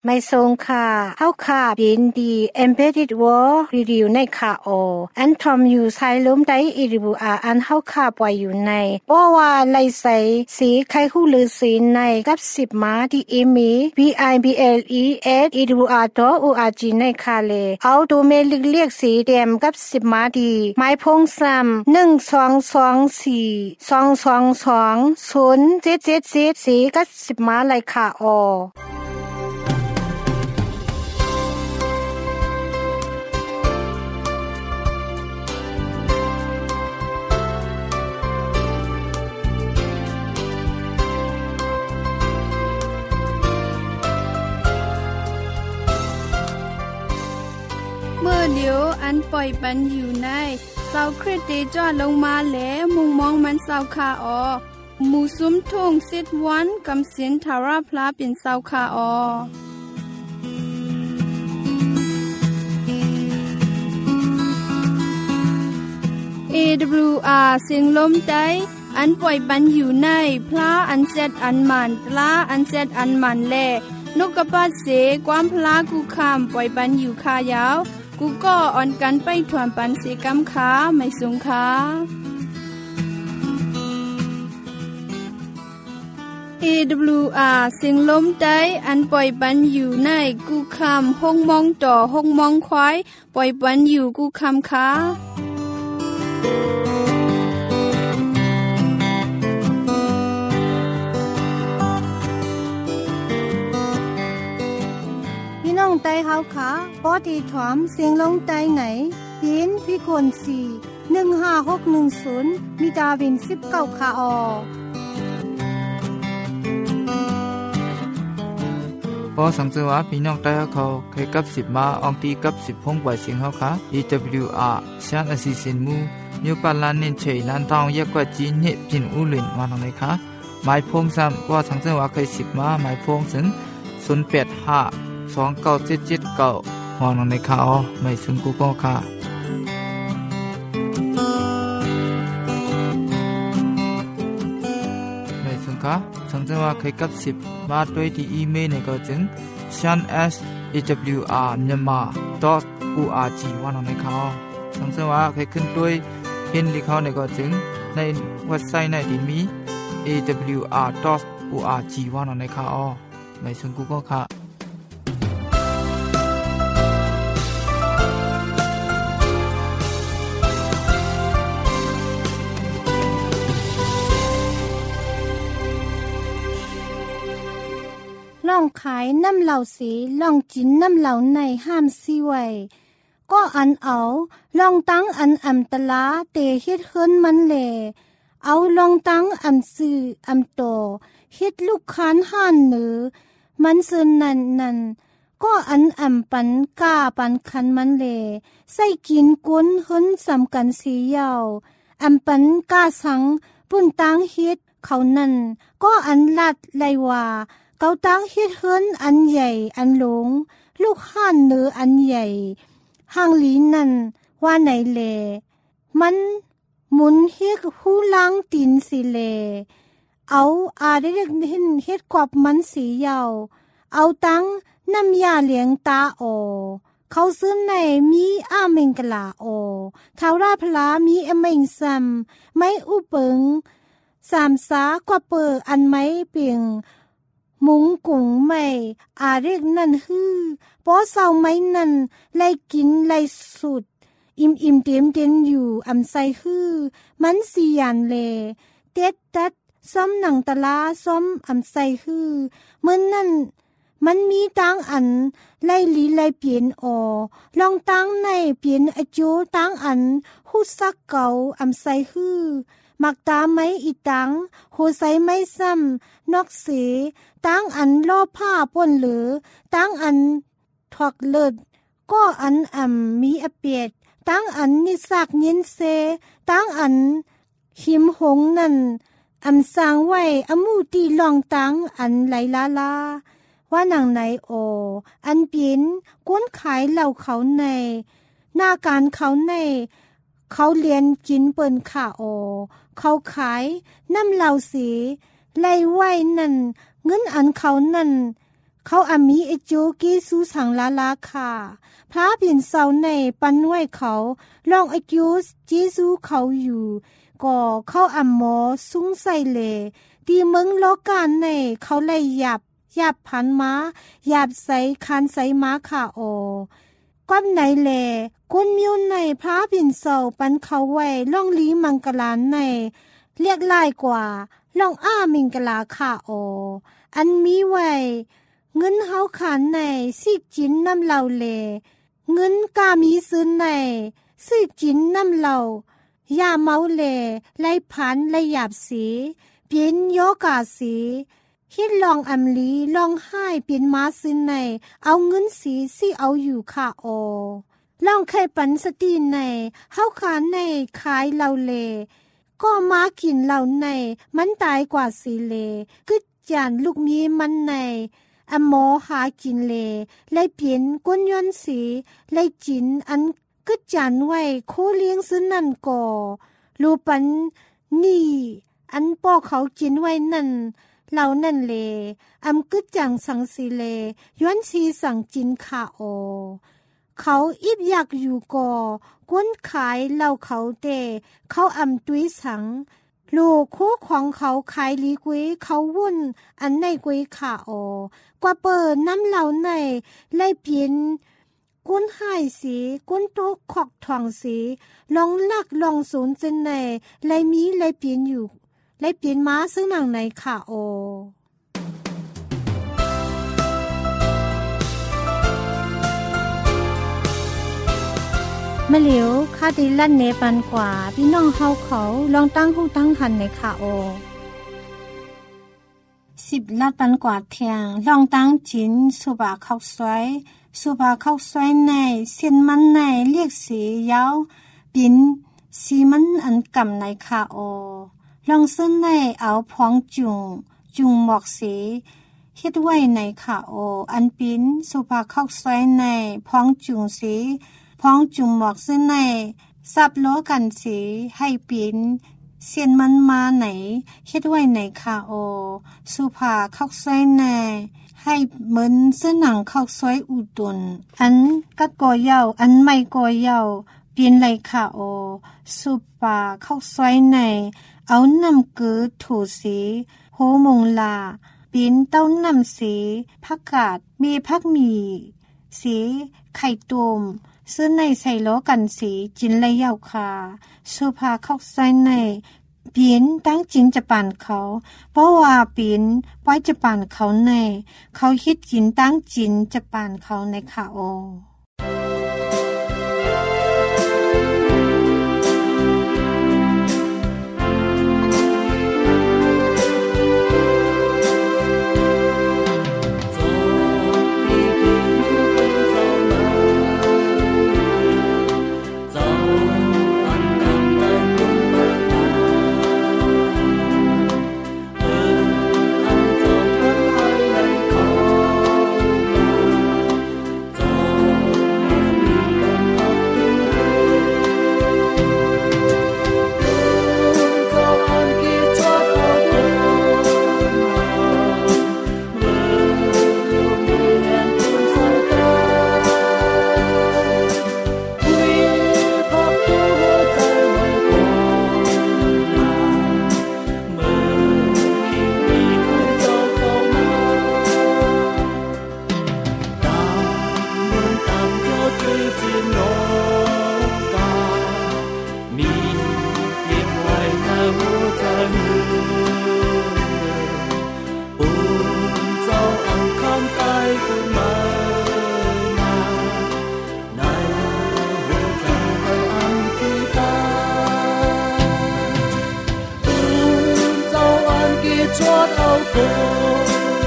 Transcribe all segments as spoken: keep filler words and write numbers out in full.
ไม่ทรงค่ะเฮาค่ะยินดี Embedded World Review ในค่ะโออันทอมอยู่ไซล้มได้อีริบูอาอันเฮาค่ะปล่อยอยู่ในบ่ว่าไลใสสีไข่ฮู้หรือสีในกับสิบมาที่อีมี บี ไอ บี แอล อี เอส อี ดับเบิลยู อาร์ ดอท โอ อาร์ จี ในค่ะเลเอาดูเมลิกเรียกสีแดงกับสิบมาดีไม้พงซ้ำหนึ่ง สอง สอง สี่ สอง สอง สอง ศูนย์ เจ็ด เจ็ด เจ็ดสีกับสิบมาเลยค่ะออเมื่อเดียวอันปล่อยปันอยู่ในเสาคริสต์จอดลงมาแล้วมุงมองมันเสาคาออหมู่ซุ้มทุ่งสิทวันกำสินทาราพลาเป็นเสาคาออ เอ ดับเบิลยู อาร์ เสียงลมใจอันปล่อยปันอยู่ในพลาอันเซตอันมันปลาอันเซตอันมันแลนกกระปาดเสความพลากูคำปล่อยปันอยู่คายาวกูก็อ่อนกันไปถวนปันเสกำขาไม่สูงขาเอ ดับเบิลยู อาร์ เสียงลมใจอันปล่อยปันอยู่ในกูคำห้องมองต่อห้องมองควายปล่อยปันอยู่กูคำขาน้องไตเฮาค่ะปอดีถอมเสียงลงไตไหนยินพี่คนสี่ หนึ่ง ห้า หก หนึ่ง ศูนย์มีดาวินสิบเก้าค่ะออพอสังเกตว่าพี่น้องไตเขาเคยกับสิบมาอองตีกับสิบพงปล่อยเสียงเฮาค่ะ อี ดับเบิลยู อาร์ ชานอสิสินมูนิวปาลานนินเฉยนันทองยกว่าจีเนพินอุลินวันไหนคะหมายพงซ้ำว่าสังเกตว่าเคยสิบมาหมายพงถึงศูนย์ แปด ห้าสอง เก้า เจ็ด เจ็ด เก้าหอนในข่าวไม่ซึ่งกูก็ค่ะไม่ซึ่งค่ะสังเกตว่าเคยกับสิบมาด้วยที่อีเมลในก็จึง shan s a w r myanmar dot org วันในข่าวสังเกตว่าเคยขึ้นด้วยเห็นลิข่าวในก็จึงในเว็บไซต์ในที่มี เอ ดับเบิลยู อาร์ ดอท โอ อาร์ จี วันในข่าวไม่ซึ่งกูก็ค่ะลองขายน้ำเหล่าสีลองจินน้ำเหล่าในห้ามซีไว้ก็อันเอาลองตั้งอันอำตะลาเตเฮ็ดเฮิรนมันแหลเอาลองตั้งอำซื้ออำโตเฮ็ดลูกค้านห่านเหนือมันซึนนั่นนั่นก็อันอำปันก้าปันคันมันแหลใส่กินก้นเฮิรนสำกันสียาวอำปันก้าสังปุ่นตั้งเฮ็ดเขานั่นก็อันลัดไลว่าเกาตั้งเฮ็ดเฮิรนอันใหญ่อันหลงลูกห่านเหนืออันใหญ่ห่างหลีนั่นว่าไหนแลมันหมุนเฮ็ดหูล้างตีนสิแลเอาอาได้เรียกเห็นเฮ็ดกวบมันสียาวเอาตั้งน้ำยาเลี้ยงตาโอเขาซื้อในมีอาเมงกลาโอทาวราพลามีอเมงซัมไม่อุเปิงสามสากว่าเปิดอันไม้เปียงมุงกุ่งไม่อาเรียกนั่นฮือป้อเศร้าไม้นั่นไล่กินไล่สุดอิ่มอิ่มเต็มเต็มอยู่อำไซฮือมันสียันเลเต็ดตัดซ้อมหนังตะลาซ้อมอำไซฮือเมื่อนั่นมันมีตั้งอันไล่ลีไล่เปลี่ยนออลองตั้งในเปลี่ยนอโจตั้งอันหูซักเก่าอำไซฮือมักตาไม้อีตังโหใสไม้ซ้ำนอกเสตั้งอันล่อผ้าป่นเหลือตั้งอันถอกเลิดก็อันอ่ำมีอเปียดตั้งอันนิสักเย็นเซตั้งอันหิมหงนั่นอำสร้างไว้อมูตีลองตั้งอันไหลลาลาว่าหนังไหนโออันเปลี่ยนก้นขายเหล่าเขาในหน้าการเขาในเขาเรียนกินเปิ่นข่าโอเขาขายน้ำเหล่าสีไล่ไว้นั่นเงินอันเขานั่นเขาอามีไอโจเกซูสังลาลาค่ะพระเปลี่ยนเสาในปันไว้เขาลองไอโจเจซูเขาอยู่ก็เขาอำหมอสุ้งใส่เลดีเมืองโลกาในเขาเลยหยับหยับพันม้าหยับใส่คันใส่ม้าค่ะโอก้มไหนแลก้นมิวในพระเปลี่ยนเสาปันเขาไว้ล่องลีมังกลานในเรียกลายกว่าลองอ้ามิงกลาค่ะโออันมีไว้เงินเฮาขานในสิจินน้ำเหล่าเลเงินกามีซื้อในสิจินน้ำเหล่ายาเมาเลไล่พันไล่หยาบสีเปลี่ยนโยกาสีฮิดลองอำลีลองไห้เปลี่ยนมาซื้อในเอาเงินสีสิเอาอยู่ค่ะโอลองเคยปันสตีในเฮาขานในขายเหล่าเลก็มากินเหล่าในมันตายกว่าสีเลกึดจานลูกมีมันในอโมหากินเลไล่เปลี่ยนก้นย้อนสีไล่จินอันกึดจานไว้โคเลี้ยงซื้อนั่นก่อรูปันนี่อันป้อเขากินไว้นั่นเหล่านั่นเลอำกึดจังสังสีเลย้อนสีสั่งจินขาโอเขาอิบอยากอยู่ก่อก้นขายเหล่าเขาเตเขาอำตุ้ยสังลูกคู่ของเขาขายลีกุ้ยเขาวุ่นอันในกุ้ยขาโอกว่าเปิดน้ำเหล่าในไล่เปลี่ยนก้นหายสีก้นโตขอกทองสีลองลักลองศูนย์เจนในไล่มีไล่เปลี่ยนอยู่ไล่เปลี่ยนม้าซึ่งหนังในขาโอมะเหลียวคาติลั่นเนปันกว่าพี่น้องเฮาเขาลองตั้งหูตั้งหันในขาโอสิบลัดปันกว่าเทียงลองตั้งจินสุบาเข้าสวยสุบาเข้าสวยในเส้นมันในเรียกสียาวปินสีมันอันกำในขาโอลองเส้นในเอาพองจุงจุงหมอกสีเฮ็ดไว้ในขาโออันปินสุบาเข้าสวยในพองจุงสีพองจุ่มหมอกเส้นในซับโลกันสีให้ปินเสียนมันมาไหนเฮ็ดไว้ในคาโอสุภาเข้าใส่ในให้เหมือนเส้นหนังเข้าซอยอุตุนอันกัดกอยาวอันไม่กอยาวเปลี่ยนไหลคาโอสุภาเข้าซอยในเอาน้ำกือถูสีโหมงลาปินเต้าน้ำสีผักกาดมีผักมีสีไข่ตุ่มซื้อในใส่โลกันสีจินเลยยาวคาสุภาเข้าใส่ในปีนตั้งจินจะปั่นเขาเพราะว่าปีนไว้จะปั่นเขาในเขาคิดจินตั้งจินจะปั่นเขาในขาโอ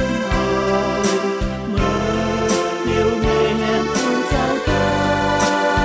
เมื่อเดียวไม่เห็นคุณเจ้าตา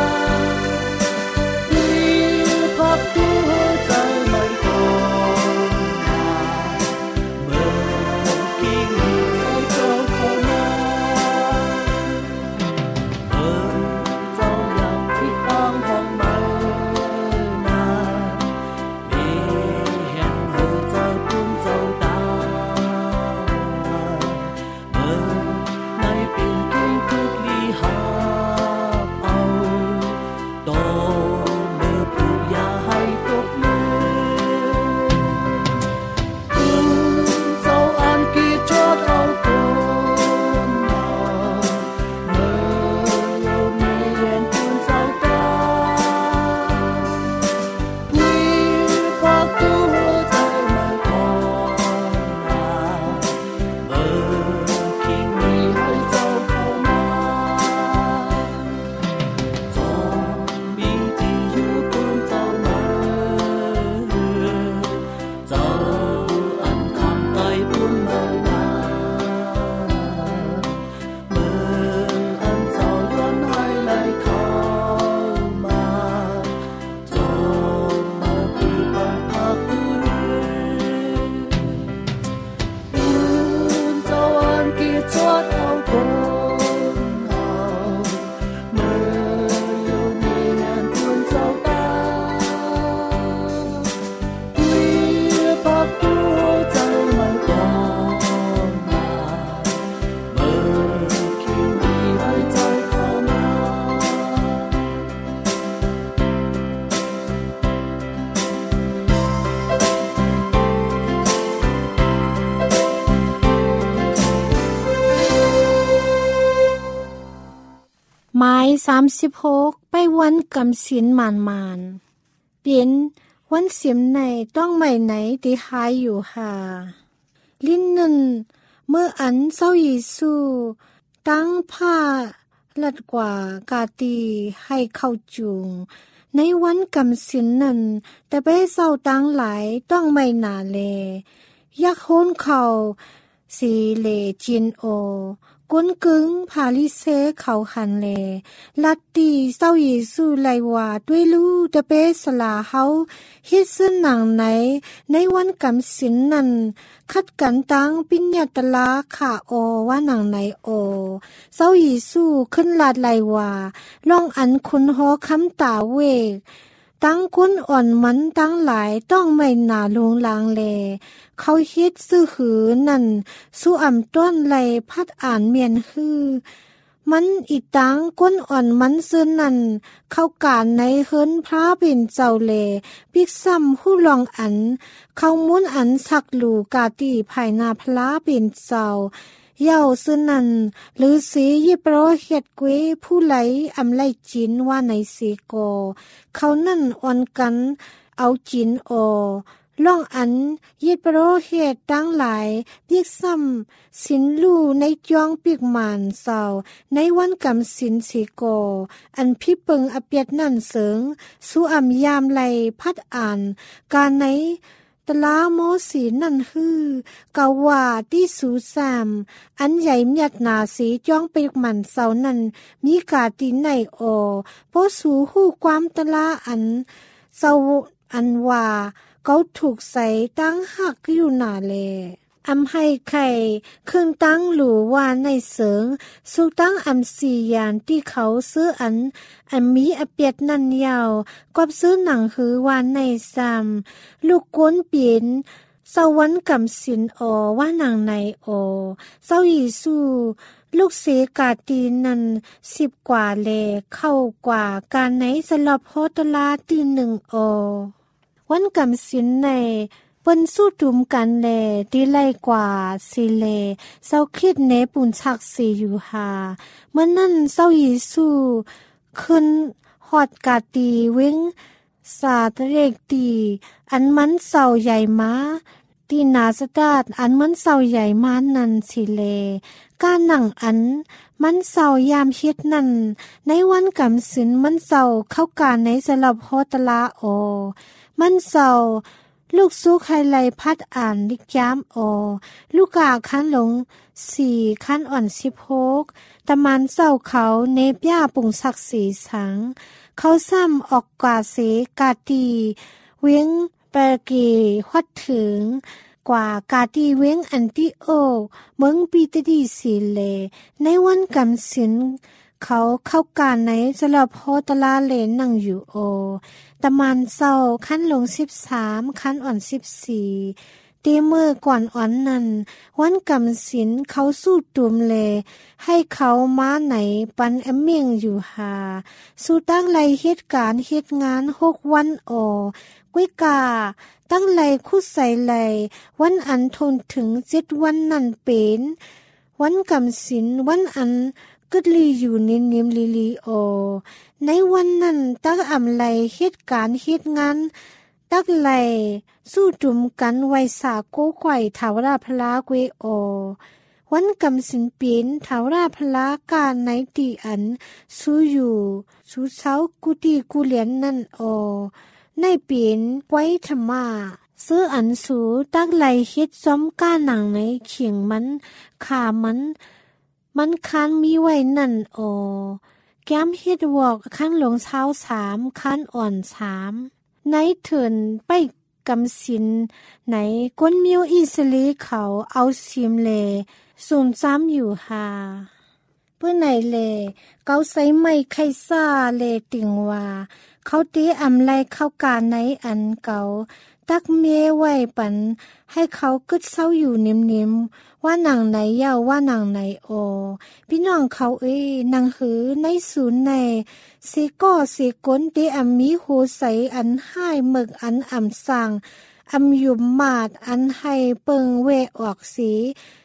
ไม้สามสิบหกไปวันกำศีลหมานมานเป็นวันเสียมในต้องใหม่ไหนที่หายอยู่หาลิ้นนั่นเมื่ออันเศร้ายิสูตั้งผ้าลัดกว่ากาตีให้เข้าจุงในวันกำศีลนั้นแต่ไปเศร้าตั้งหลายต้องไม่นาเลยักโหนเขาสีเลจินโอกุนกึงพาลิเซเขาหันเลลัดตีเศร้าเยซูไลว่าด้วยลูตะเปสลาเฮาฮิตซึ่งหนังไหนในวันกำศีลนั้นคัดกันตั้งปิญญาตลาขาโอว่าหนังไหนโอเศร้าเยซูขึ้นลาดไลว่าลองอันคุณหอคำตาเวกตั้งก้นอ่อนมันตั้งหลายต้องไม่หนาลงลางเลเขาฮิตซื้อหือนั่นสู้อ่ำต้นไหลพัดอ่านเมียนฮือมันอีตังก้นอ่อนมันซื้อนั่นเข้าการในเฮิรนพระเป็นเจ้าเลปิกซ้ำผู้ลองอันเขามุนอันสักหลูกาตีภายนาพระเป็นเจ้าเย้าซึ่งนั้นหรือสียิบโรเฮ็ดกวยผู้ไหลอำไลจินว่าในสีโกเขานั่นอ่อนกันเอาจินโอล่องอันยิบโรเฮ็ดตั้งหลายเปียกซ้ำสินลู่ในจองปีกหมานเศร้าในวันกำศีลสีโกอันพิเปิงอเปียดนั่นเสิงสู้อำยามไหลพัดอ่านการในตลาโมสีนั่นฮือกะว่าที่สูสามอันใหญ่เมียดนาสีจ้องไปมันเสานั่นมีกาตีในโอโปสูหู้ความตลาอันเสาอันว่าเขาถูกใส่ตั้งหักอยู่หนาเลอำให้ไข่เครื่องตั้งหลูว่าในเสิงสุตั้งอำสี่ยานที่เขาซื้ออันอันมีอเปียดนั่นยาวกอบซื้อหนังหือว่าในซ้ำลูกก้นเปลี่ยนสวรรค์กำศีลออว่าหนังในออเศร้ายิสูลูกเสกาตีนันสิบกว่าเลเข้ากว่าการไหนสลับโฮตลาตีหนึ่งออวันกำศีลในเปิ้นสู้ตุมกันแลดีไล่กว่าสิเลเศร้าคิดเนปุนชักสีอยู่หาเมื่อนั้นเศร้ายิสูขึ้นฮอดกาตีเว้งสาตเรกตีอันมันเศร้าใหญ่มาตีนาสตาดอันมันเศร้าใหญ่มานั่นสิเลการหนังอันมันเศร้ายามเฮ็ดนั่นในวันกำศีลมันเศร้าเข้าการในสลับโฮตลาโอมันเศร้าลูกสู้ใครไลพัดอ่านลิกย้ำโอลูกกาคันหลงสี่คันอ่อนสิบหกตะมันเศร้าเขาเนบย่าปุงศักดิ์สีสังเขาซ้ำออกกว่าเสกาตีเว้งเปกีวัดถึงกว่ากาตีเว้งอันติโอเมืองปีตดีสีเลในวันกำศีลเขาเข้าการในสลับโฮตลาเลนนั่งอยู่โอตะมันเศร้าขั้นลงสิบสามขั้นอ่อนสิบสี่ตีเมื่อก่อนอ่อนนั้นวันกำศีลเขาสู้ตุมเลให้เขามาไหนปันแอมเมียงอยู่หาสู้ตั้งไลเหตุการณ์เหตุงานหกวันโอกุ้ยกาตั้งไลคุดใส่ไลวันอันทนถึงเจ็ดวันนั่นเป็นวันกำศีลวันอันกึดลีอยู่นิมนิมลีลีโอในวันนั้นตักอำไลเหตุการณ์เหตุงานตักไลสู้จุมกันไวสาโกไข่ถาวราพลาเกวโอวันกำศีลเปลี่ยนถาวราพลาการในตีอันสู้อยู่สู้เช้ากุตีกุเหลียนนั่นโอในเปลี่ยนไว้ธรรมาซื้ออันสูตักไลเฮ็ดซ้อมก้าหนังในเขียงมันขามันมันคันมีไว้นั่นโอแก้มเฮ็ดวอกขั้นลงเช้าสามขั้นอ่อนสามในเถินไปกำศีลไหนก้นมิวอิสลีเขาเอาซิมเลสุ่มซ้ำอยู่หาเพื่อไหนเลเกาใส่ไม่ไข่ซ่าเลติงว่าเขาตีอำไลเข้าการในอันเก่าตักเมไว้ปันให้เขากึดเศร้าอยู่นิ่มๆว่าหนังไหนยาวว่าหนังไหนโอพี่น้องเขาเอ้นางหือในศูนย์ในเสก้อเสก้นเตอำมีโหใสอันให้หมึกอันอ่ำสั่งอำยุมมาดอันให้เปิงเวออกสี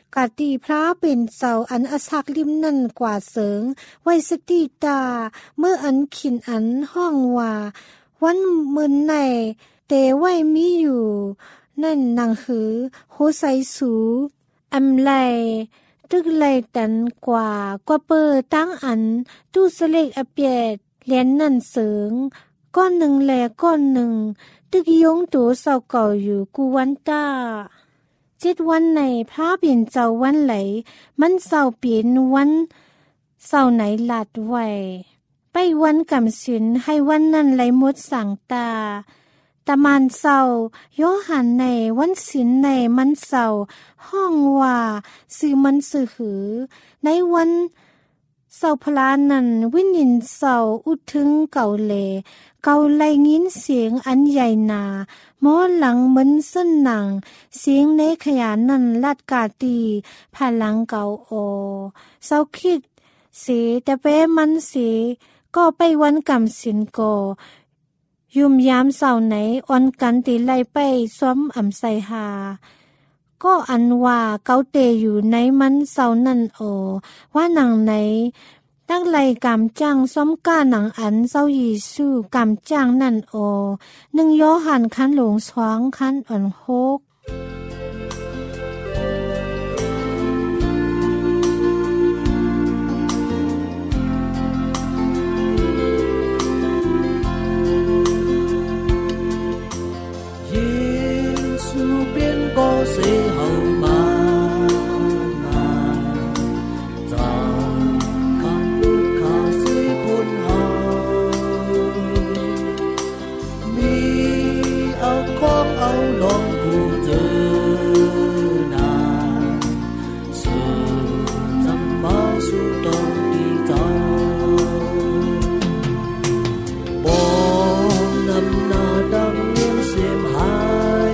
กาตีพระเป็นเสาอันอสักลิมนั่นกว่าเสิงไว้สติตาเมื่ออันขินอันห้องว่าวันมึนในเตไว้มีอยู่นั่นหนังหือโหไซสูอำไลตึกไลตันกว่ากว่าเปิดตั้งอันตู้สเล็กอเปียดเลียนนั่นเสิงก้อนหนึ่งแลก้อนหนึ่งตึกยงตัวเศร้าเก่าอยู่กูวันตาเจ็ดวันในพระเปลี่ยนเจ้าวันไหลมันเศร้าเปลี่ยนวันเศร้าไหนหลัดไว้ไปวันกำสินให้วันนั้นไหลหมดสั่งตาตะมานเศร้าโยหันในวันศิลในมันเศร้าห้องว่าสื่อมันสื่อหือในวันเศร้าพลานันวิญญาณเศร้าอุดถึงเก่าเลเก่าไลงินเสียงอันใหญ่หนาหมอหลังเหมือนเส้นหนังเสียงในขยานนันลัดกาตีผ่านหลังเก่าโอเศร้าคิดเสียแต่เป้มันเสียก็ไปวันกำสินก็ยุ่มยามเศร้าไหนอ่อนกันตีไล่ไปซ้อมอ่ำใส่หาก็อันว่าเกาเตอยู่ในมันเศร้านั่นโอว่าหนังไหนตั้งไล่กำจ้างซ้อมก้าหนังอันเศร้ายีสู้กำจ้างนั่นโอหนึ่งย้อหันคันหลงสวางคันอ่อนโฮก có sẽ hậu mà mà giàu khăn lúc khá sẽ buồn hào mi áo khoác áo lòng của giờ nàng sự dăm ba su đông đi giàu bom năm na đang nghiêng xem hai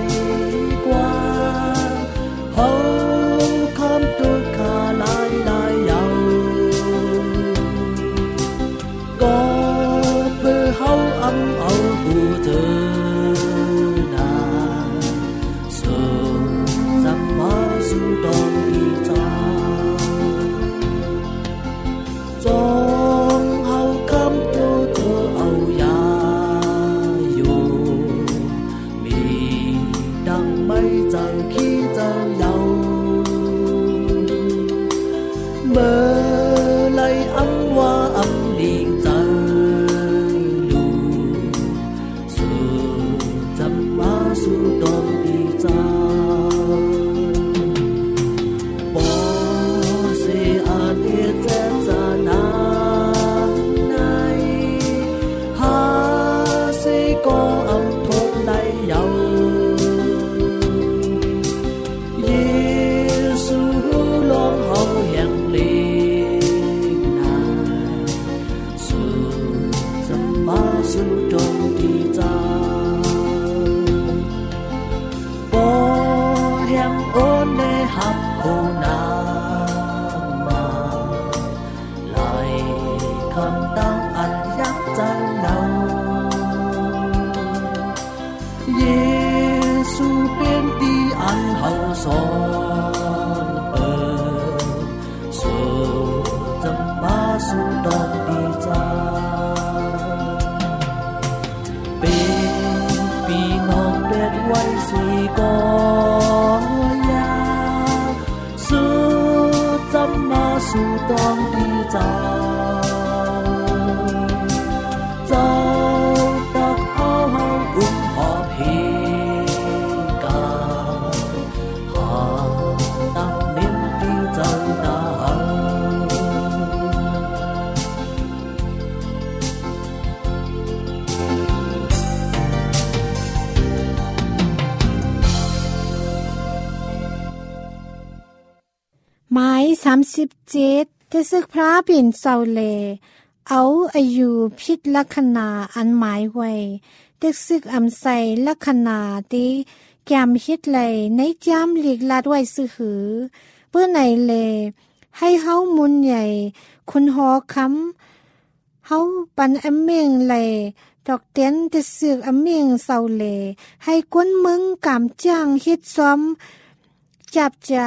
หมายสามสิบเจ็ดจะซึกพระเปลี่ยนเศร้าเลเอาอายุพิษลักษณะอันหมายไว้เด็กซึกอำใส่ลักษณะที่แกมเฮ็ดไหลในจามหลีกลาดไว้ซื่อหือเพื่อไหนเลให้เฮามุนใหญ่คุณหอคำเฮาปันอำเมงไหลดอกเตียนจะซึกอำเมงเศร้าเลให้กวนมึงกำจ้างเฮ็ดซ้อมจับจับ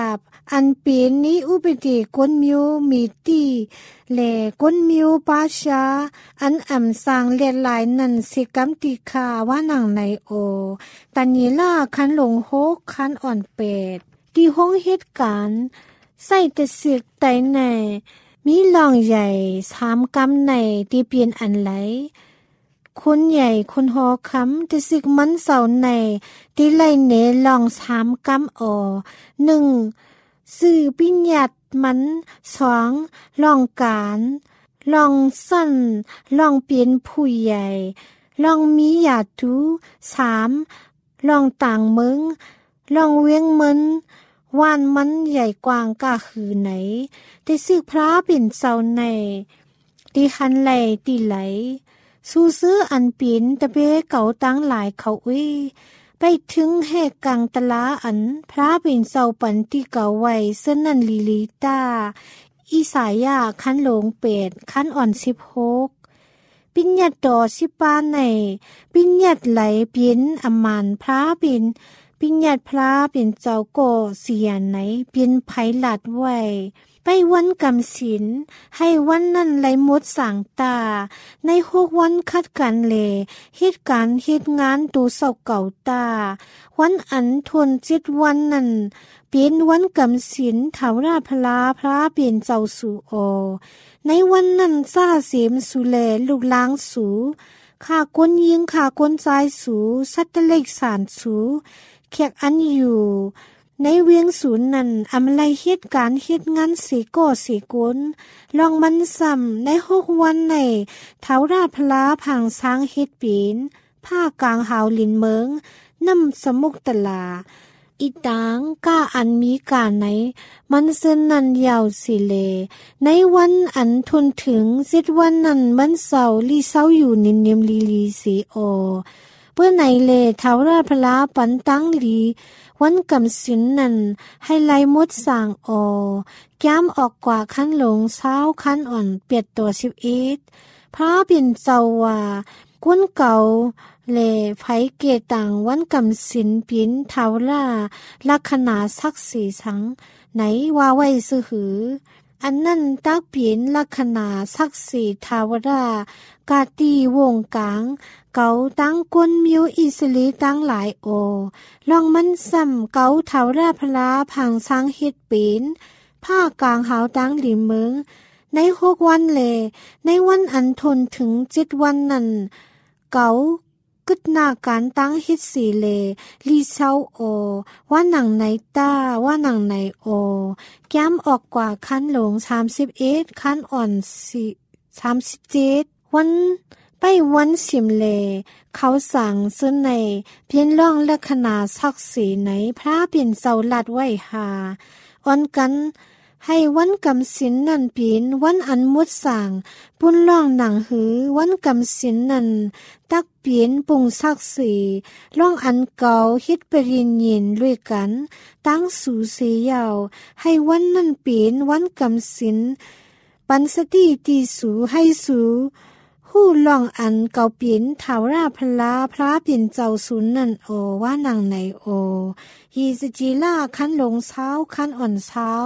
อันเป็นนี้อุปติก้นมิวมีตีแลก้นมิวปาชาอันอำสร้างเลียดลายนั่นสิกัมติคาว่านังในโอตันนีล่าคันหลงโฮกคันอ่อนเป็ดที่ห้องเหตุการณ์ใส่แต่สึกไตในมีลองใหญ่สามกำในที่เปลี่ยนอันไหลคนใหญ่คนหอคำแต่สึกมันเสาในที่ไล่เนลองสามกำออหนึ่งสื่อปิญญาตมันสองลองการลองสั้นลองเปลี่ยนผู้ใหญ่ลองมียาตูสามลองต่างเมืองลองเวียงมันวานมันใหญ่กว้างกะคือไหนได้ซึกพระเป็นเสาในที่หันไหลตีไหลสู้ซื้ออันปีนตะเบเก่าตั้งหลายเขาเอ้ยไปถึงแหกกลางตลาอันพระเป็นเสาปันที่เก่าไว้เส้นนันลีลีตาอีสายาคันหลงเป็ดคันอ่อนสิบหกปิญญาตต่อสิบปานในปิญญาตไหลเปลี่ยนอำมานพระเป็นปิญญาตพระเป็นเจ้าก่อเสียไหนเป็นไผหลัดไว้ไปวันกำศีลให้วันนั้นไหลหมดสางตาในหกวันคัดกันเลเหตุการณ์เหตุงานตูเศร้าเก่าตาวันอันทนเจ็ดวันนั้นเป็นวันกำศีลถาวราพลาพระเป็นเจ้าสู่อในวันนั้นซาเสมสุแลลูกล้างสูข้าก้นยิงข้าก้นใจสูสัตเล็กสารสูแขกอันอยู่ในเวียงศูนย์นั้นอำไลเหตุการณ์เหตุงานสีก่อสีกุนลองมันซ้ำในหกวันในเท้าราพลาผังช้างเฮ็ดปีนผ้ากลางหาวลินเมืองน้ำสมุกตลาอีตางก้าอันมีการไหนมันเส้นนันยาวสิเลในวันอันทนถึงสิบวันนั้นมันเศร้าลีเศร้าอยู่นินเนียมลีลีสีโอเพื่อไหนเลเท้าราพลาปันตั้งลีวันกำสินนั้นให้ไล่มดสางออแก้มออกกว่าขั้นหลงเช้าขั้นอ่อนเปียดตัวสิบเอ็ดพระบินเจ้าว่าก้นเก่าเลไผเกตังวันกำสินปินเทาล่าลักษณะสักสีสังไหนว่าไว้ซื่อหืออันนั้นตักปินลักษณะสักสีทาวรากาตีวงกลางเกาตั้งก้นมิวอิสลีตั้งหลายโอลองมันซ้ำเกาเทาราพลาพังช้างเฮ็ดปีนผ้ากลางหาวตั้งหลิมเมืองในหกวันเลในวันอันทนถึงเจ็ดวันนั้นเกากึดหน้าการตั้งเฮ็ดสีเลลีเช้าโอว่าหนังในตาว่าหนังในโอแก้มออกกว่าคันหลงสามสิบเอ็ดคันอ่อนสี่สามสิบเจ็ดวันไปวันสิมเลเขาสั่งซึ่งในเพียนล่องลักษณะศักดิ์ศรีไหนพระเป็นเสาหลัดไว้หาอ่อนกันให้วันกำสินนั่นปีนวันอันมุดสั่งปุ่นล่องหนังหือวันกำสินนั่นตักปีนปุงศักดิ์ศรีล่องอันเก่าฮิตปริญญินด้วยกันตั้งสู่เสียาวให้วันนั่นปีนวันกำสินปันสติตีสูให้สูผู้ล่องอันเก่าเปลี่ยนเถาราพลาพระเปลี่ยนเจ้าศูนย์นั่นโอว่านางในโอฮีสจีล่าคันหลงเช้าคันอ่อนเช้า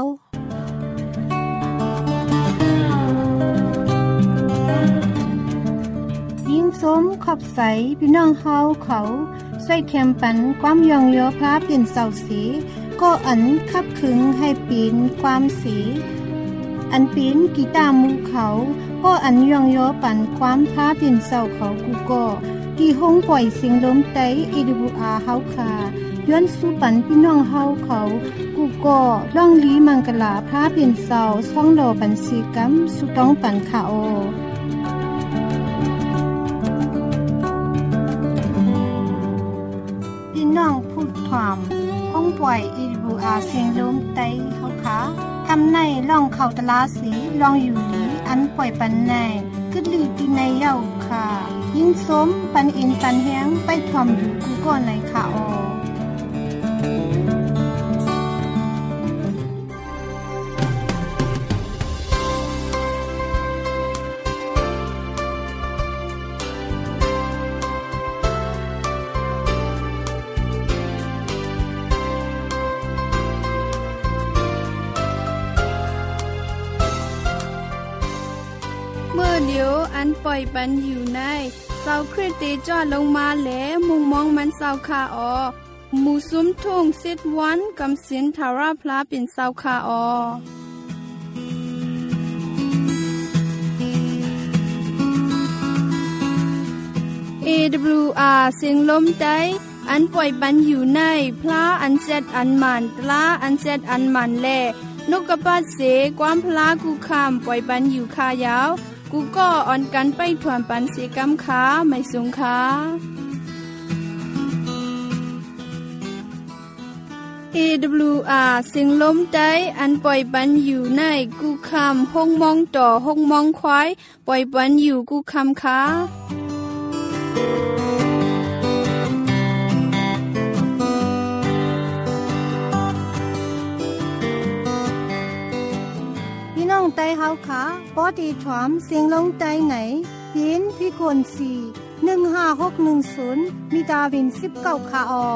ยิ่งสมขอบใสพี่น้องเฮาเขาใส่เข็มปันความยองโยพระเปลี่ยนเจ้าสีก็อันคับขึงให้ปีนความสีอันปีนกีตาร์มูเขาก็อันยองโยปันความพาเป็นเศร้าเขากูก็ที่ห้องปล่อยเสียงลมไตอีดูอาเฮาคาย้อนสู้ปันพี่น้องเฮาเขากูก็ล่องลีมังกลาพาเป็นเศร้าช่องโลปันสีกัมสุต้องปันขาโอพี่น้องพูดความห้องปล่อยอีดูอาเสียงลมไตเฮาคากำในล่องเขาตลาสีล่องอยู่ลีอันปล่อยปันในกึดลือตีในเย้าค่ะยิ่งสมปันอินปันแห้งไปทอมอยู่กูก่อนในค่ะอเมื่อเดียวอันปล่อยปันอยู่ในเสาคริสเตจอดลงมาแหลมุงมองมันเสาคาออหมู่ซุ้มทุ่งเซตวันกำสินทาราพลาเป็นเสาคาออเอ ดับเบิลยู อาร์ เสียงลมใต้อันปล่อยปันอยู่ในพระอันเซตอันมันตลาอันเซตอันมันแลนกกระปัดเสความพลากูคามปล่อยปันอยู่คายาวกูก็อ่อนกันไปถวนปันเสกำขาไม่สงขาเอ ดับเบิลยู อาร์ เสียงลมใต้อันปล่อยปันอยู่ในกูคามห้องมองต่อห้องมองควายปล่อยปันอยู่กูคามขาน้องไต้เฮาขาปอดีถวามเสียงลงไต้ไหนยินพี่คนสี่หนึ่งห้าหกหนึ่งศูนย์มีดาวินสิบเก้าคาออ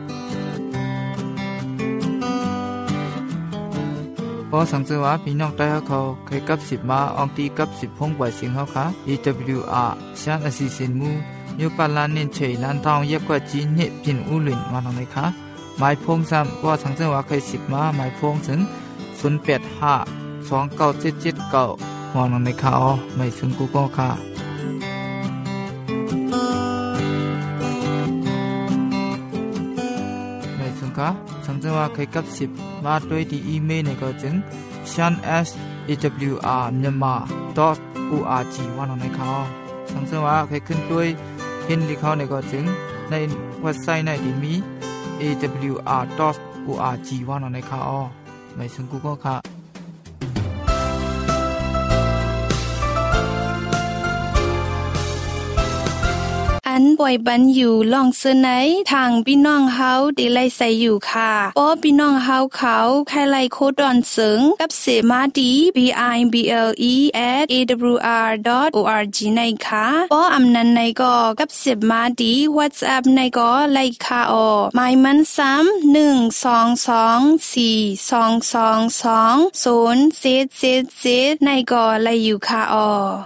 พอสังเกตว่าพี่น้องไต้เขาเคยกับสิบมาอองตีกับสิบพงไหวเสียงเขาค่ะ อี ดับเบิลยู อาร์ ชานอสิสินมูยูปาลานเน้นเฉยลานทองเย็บกว่าจีนเนพินอุลินมาทางไหนคะหมายพงซ้ำว่าสังเกตว่าเคยสิบมาหมายพงถึงศูนย์แปดห้าสองเก้าเจ็ดเจ็ดเก้ามองในข่าวไม่ซึ่งกูก็ค่ะไม่ซึ่งค่ะสังเกตว่าเคยกับสิบมาด้วยที่อีเมลในก็จึง shan s a w r myanmar dot org ว่าในข่าวสังเกตว่าเคยขึ้นด้วยเห็นที่เขาในก็จึงในเว็บไซต์ในที่มี เอ ดับเบิลยู อาร์ ดอท โอ อาร์ จี ว่าในข่าวไม่ซึ่งกูก็ค่ะอันป่วยบันอยู่ล่องเสไนทางพี่น้องเฮาได้ไล่ใส่อยู่ค่ะป้อพี่น้องเฮาเขาใครไล่โคดอนเสิงกับเสมาดี b i b l e at a w r dot org ในค่ะป้ออำนันในก็กับเสมาดี WhatsApp ในก็ไล่ค่ะออหมายมันซ้ำหนึ่ง สอง สอง สี่ สอง สอง สอง ศูนย์ เจ็ด เจ็ด เจ็ดในก็ไล่อยู่ค่ะออ